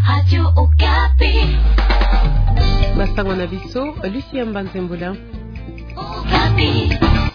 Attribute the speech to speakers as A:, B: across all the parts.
A: Radio Okapi.
B: Masango na biso, Lucia Mbanzembula.
A: Okapi.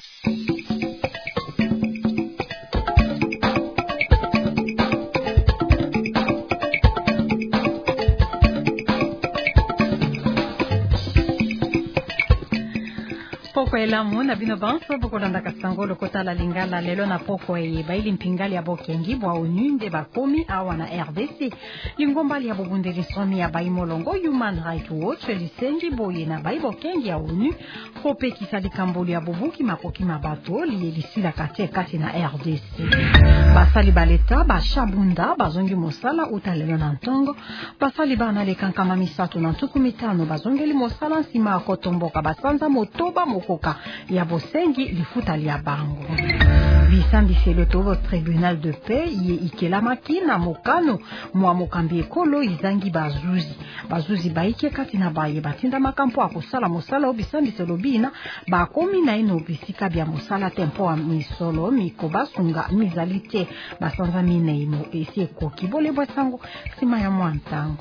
C: Poko elamu na bino banso poko landa kasango lokota la lingala lelo na poko baili mpingali ya bokengi bwa onunde bakomi awa na RDC lingombali ya bobundeli somi ya bai molongo Human Rights Watch lisengi boye na bai bokengi ya ONU kopekisa likamboli ya bobuki makoki mabato liyelisila kati na RDC basali baleta bashabunda bazongi mosala utalelo na ntongo basali bana lekankama misato na ntuku mitano bazongeli mosala nsima ya kotomboka basanza motoba mokoka ya bosengi lifuta lia bango bisambiselo tovo tribunal de paix ye ikelamaki na mokano mwa mokambi ekolo izangi bazuzi baike kati na baye batinda makampo akosala mosala obisambiselo bina bakomi na ino bisika bya mosala tempo wa misolo mikobasunga mizalite basanza mineimo esi ekoki bolebwa sango sima ya mwantango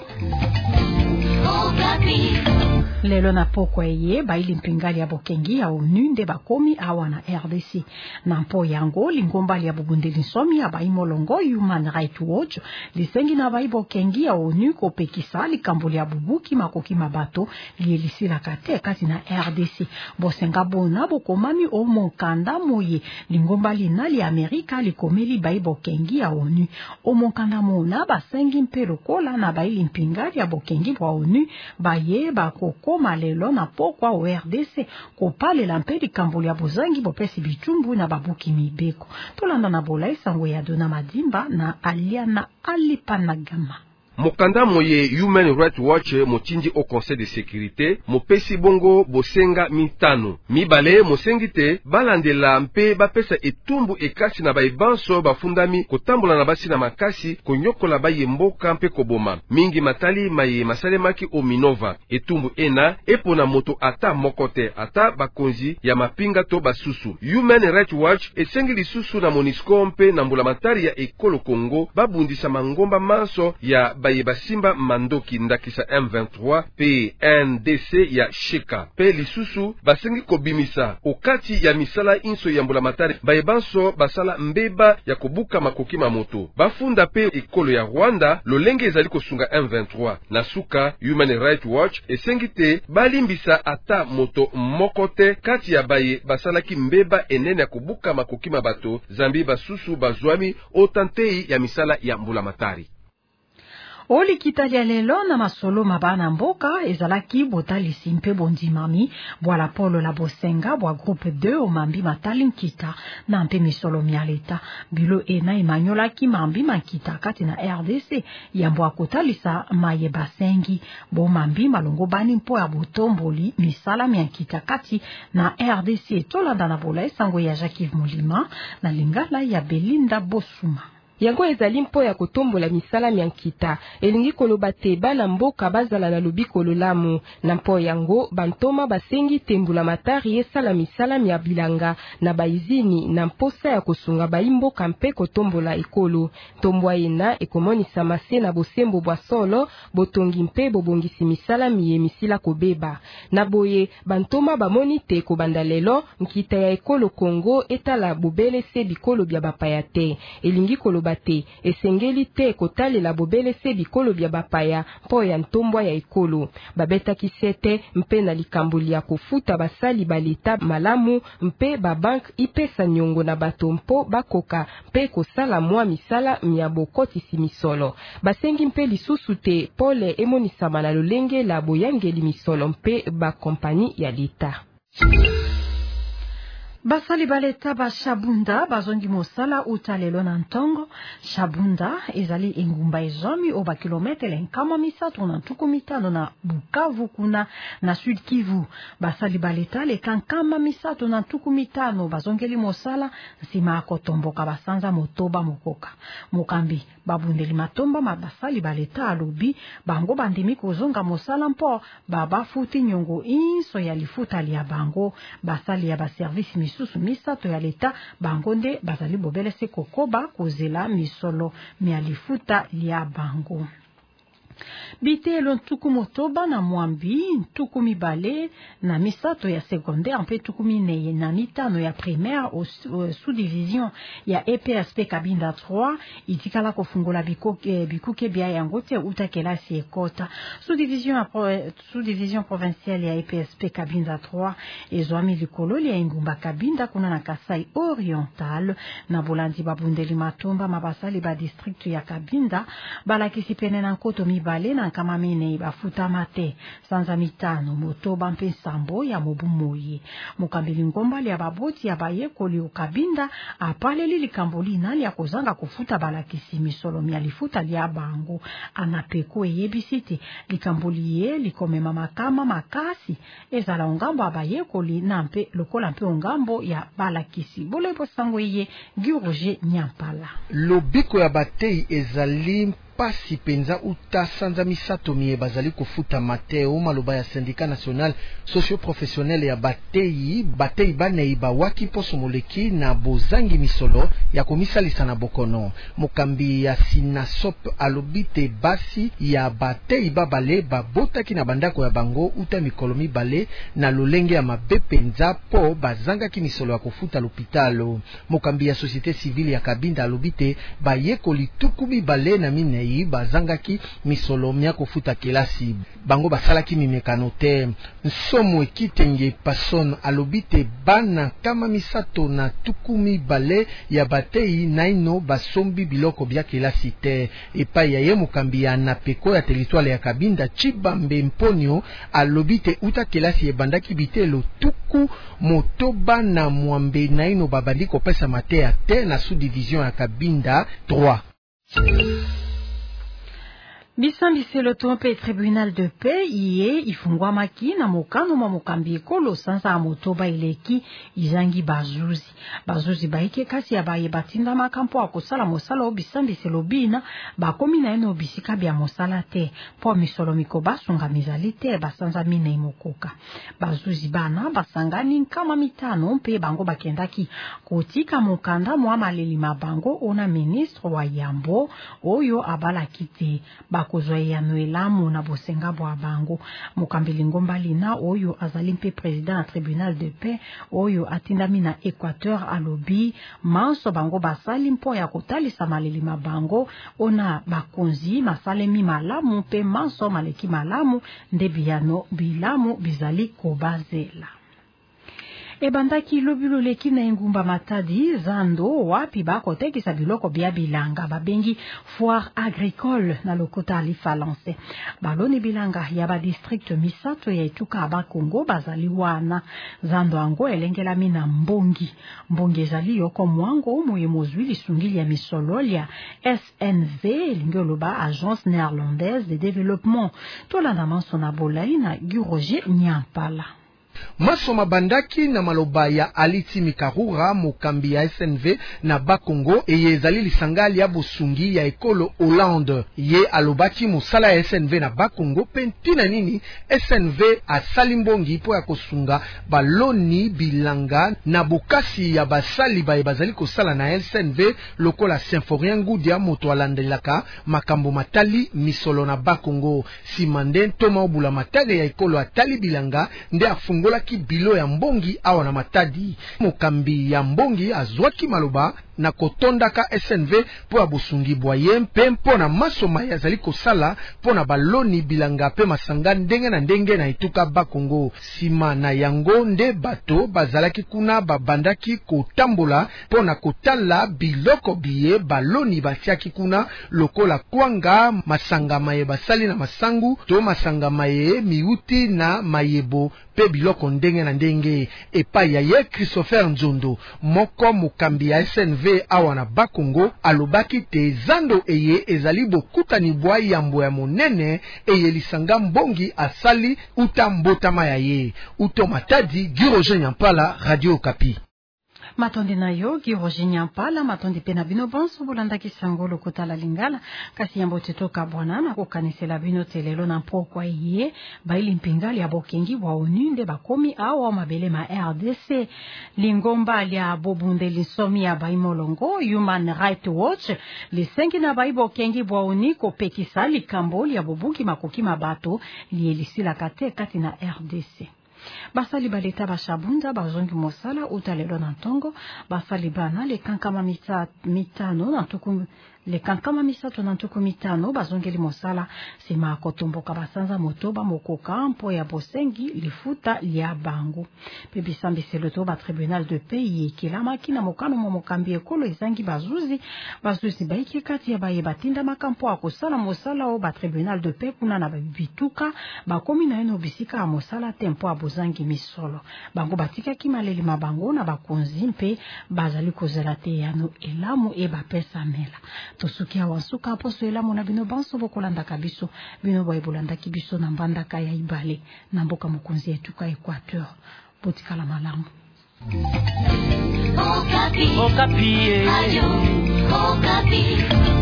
C: lelo na poko baili mpingali ya bokengi ya ONU nde bakomi awa na RDC na mpo yango lingombali ya bubundeli nsomi ya bai molongo Human Rights Watch lisengi na bai bokengi ya ONU kopekisa likamboli ya bubuki makoki mabato lielisila kati na RDC bosenga bona bokomami o monkanda moye lingombali nali Amerika likomeli bai bokengi ya ONU o monkanda mona basengi mpelo kola na bai mpingali ya bokengi bwa ONU baye bakoko malelo na pokwa o RDC kopale la mpeli kamboli ya bozangi bopesi bichumbu na babuki mibeko tolanda na bola isango ya dona madimba na Aliana Alipanagama.
D: Mokanda moye Human Rights Watch motinji au Conseil de Sécurité mopesi bongo bosenga mitano mibale mosengite balandela mpe bapesa etumbu ekasi na baibanso bafundami kotambola na basi na makasi konyokola bayemboka mpe koboma mingi matali maye masalemaki o Minova etumbu ena epona moto ata mokote ata bakonzi ya mapinga to basusu. Human Rights Watch esengi lisusu na MONUSCO mpe na mbulamatari ya ekolo Kongo babundisa mangomba manso ya baye basimba mandoki ndakisa M23 PNDC ya Sheka pe lisusu basengi kobimisa okati ya misala inso ya mbulamatari baye banso basala mbeba ya kobuka makoki mamoto bafunda pe ekolo ya Rwanda lolenge ezali kosunga M23 na suka. Human Rights Watch esengi te balimbisa ata moto mokote kati ya baye basalaki mbeba enene ya kobuka makoki mabato zambi basusu bazwami otantei ya misala ya mbulamatari.
C: Oli kitalia lelo na masolo mabana mboka ezalaki botali simpe bondimami bwala polo la bosenga bwa groupe 2 o mambi matali nkita na mpe misolo mialeta bilo ena emanyolaki mambi makita kati na RDC yambo akotalisa maye basengi bo mambi malongo bani mpo ya botomboli misala miankita kati na RDC tolanda na bola esango ya Jacques Mulima na lingala ya Belinda Bosuma.
E: Yango ezali mpo ya kotombola misala miankita elingi koloba te bana mboka bazala na lobiko lolamu na mpo yango bantoma basengi tembula matari esala misala mia bilanga na baizini na mposa ya kosunga baimboka mpe kotombola ekolo tombwa ena ekomonisa mase na bosembo bwa solo botongi mpe bobongisi misala miye misila kobeba na boye bantoma bamoni te kobanda lelo nkita ya ekolo Kongo etala bobele se bikolo bya bapaya te elingi koloba te esengeli te kotalela bobele se bikolo bya bapaya mpo ya ntombwa ya ekolo babetaki sete mpe na likamboli ya kofuta basali baleta malamu mpe babank ipesa nyongo na bato mpo bakoka mpe kosala mwa misala mia bokotisi misolo basengi mpe lisusu te pole emonisama na lolenge la boyangeli misolo mpe bakompani ya leta.
C: Basali baleta ba Shabunda bazongi mosala utalelo na ntongo. Shabunda ezali engumba ezomi o ba kilometre nkama misato na ntuku mitano na Bukavu kuna na Sud Kivu. Basali baleta le kankama misato na ntuku mitano bazongeli mosala nsima akotomboka basanza motoba mokoka. Mokambi babundeli matomba mabasali baleta alobi bango bandimi kozonga mosala mpo babafuti nyongo inso ya lifuta lia bango basali ya ba service misusu misato ya leta bangonde bazali bobele se kokoba kozela misolo mialifuta lia bango. Bitelo ntuku motoba na mwambi, ntuku mibale na misato ya secondaire, mpe ntuku mine na mitano ya primaire au sous-division ya EPSP Kabinda 3 itikala kofungula bikuke bia yango te uta kelasi ekota. Sous-division provinciale ya EPSP Kabinda 3 ezwami likolo ya Ingumba Kabinda kuna na Kasai Oriental na bolandi babundeli matomba mabasali ba district ya Kabinda balakisi pene na nkoto mibale na kama mine bafuta mate sanza mitano motoba mpe sambo ya mobumoyi mukambili ngombali ya baboti ya bayekoli ukabinda apaleli likamboli nali ya kozanga kufuta balakisi misolomi ya lifuta lia bango anapeko eyebisiti likamboli ye likomema makama makasi ezala ongambo abayekoli na mpe lokola mpe ongambo ya balakisi bolepo sango ye Giroje Nyampala
F: lobiko ya batei ezali pasi penza uta sanza misato mie bazali kofuta mateo maloba ya syndicat national socio-professionnel ya batei banei bawaki poso moleki na bozangi misolo ya komisalisa na bokono mokambi ya Sinasop alobite basi ya batei babale babotaki na bandako ya bango uta mikolo mibale na lolenge ya mabe penza po bazangaki misolo ya kofuta l'hôpital. Mokambi ya société civile ya Kabinda alobite bayekoli tuku mibale na mine bazangaki misolo mia kofuta kelasi bango basalaki mimekano te. Nsomo ekitenge pason alobite bana kama misato na tuku mibale ya batei naino basombi biloko bia kelasi te. Epai ya ye mokambi ya napeko ya territoire ya Kabinda Chibambe Mponyo alobite uta kelasi ebandaki bitelo tuku motoba na mwambe naino babandi kopesa matea te na sous-division ya Kabinda 3.
C: Bisambiselo tompe tribunal de paix iye ifungwa maki na mokano mwa mokambi ekolo sansa ya motoba ileki izangi bazuzi baike kasi ya baye batinda makampo akosala mosala o bisambiselo bina bakomi na eno bisika bya mosala te po misolo mikoba sunga mizali te basanza mine imokoka bazuzi bana basangani nkama mitano mpe bango bakendaki kotika mokanda mwa maleli mabango ona ministre wa Yambo oyo abalaki te kozwa ya noelamu na bosenga bwa bango mukambili ngombali na oyo azali mpe président na tribunal de paix oyo atindami na Équateur alobi manso bango basali mpo ya kotalisa maleli mabango ona bakonzi masalemi malamu mpe manso maleki malamu nde biyano bilamu bizali kobazela. Ebandaki lobilo leki na Ingumba Matadi zando wapi bakotekisa biloko bia bilanga babengi foire agricole na lokota Alifalanse baloni bilanga ya ba district misato ya etuka ba Kongo bazali wana zando ango elengela mina mbongi ezali yoko mwango moye mozwili sungili ya misololia SNV lingoloba agence néerlandaise de développement tolanda manso na bolai na Giroje Nyampala.
F: Masoma bandaki na maloba ya Aliti Mikarura mokambi ya SNV na Bakongo eyezali lisangali ya bosungi ya ekolo Hollande ye alobaki mosala ya SNV na Bakongo pentina nini SNV asali mbongi po ya kosunga baloni bilanga na bokasi ya basali baye bazali kosala na SNV lokola Symphorien Ngudia moto alandelaka makambo matali misolo na Bakongo simande toma obula matade ya ekolo atali bilanga nde afungola bilo ya mbongi awa na Matadi mokambi ya mbongi azwaki maloba na kotondaka SNV po ya bosungi bwaye mpe mpo na masoma yazali kosala po na baloni bilanga pe masanga ndenge na ndenge na etuka Bakongo sima na yango nde bato bazalaki kuna babandaki kotambola po na kotala biloko biye baloni basiaki kuna lokola kwanga masanga maye basali na masangu to masanga maye miuti na mayebo pe biloko ndenge na ndenge. Epai ya ye Christopher Nzondo moko mokambi ya SNV awa na Bakongo alobaki te zando eye ezali bokutani bwa yambo ya monene eye lisanga mbongi asali uta mbotama ya ye uto Matadi Giroje Nyampala Radio Okapi.
C: Matondi na yo Giroje Nyampala matondi pena bino bonso bolanda kisango lokota la lingala kasi yambo tetoka bwana na kokanisela bino telelo na mpokwa iye baili mpingali ya bokengi wa onunde bakomi awa mabele ma RDC lingomba ya bobunde lisomi ya baimolongo Human Rights Watch lisengi na baibo kengi wa oniko pekisa likamboli ya bobuki makoki mabato lielisila kate kati na RDC. Basali baleta bashabunda bazongi mosala utalelo na ntongo basali bana le kankama mitano na tuku le kankama misato na ntuku mitano bazongeli mosala sima kotomboka basanza motoba mokoka mpo ya bosengi lifuta lia bango pebisambi seloto ba tribunal de pays kilama kina mokano mokambi ekolo ezangi bazuzi baiki kati ya baye batinda makampo akosala mosala o ba tribunal de pays kuna na bituka bakomi na eno bisika ya mosala tempo abozangi misolo bango batika kimaleli mabango na bakonzi mpe bazali kozela te yano elamu e bapesa mela tosukia wansuka aposo elamu na bino banso bokolanda kabiso bino boyebulanda kibiso na mbandaka ya ibale na mboka mokonzi etuka Equateur botikala malamu.
A: Okapi. Okapi.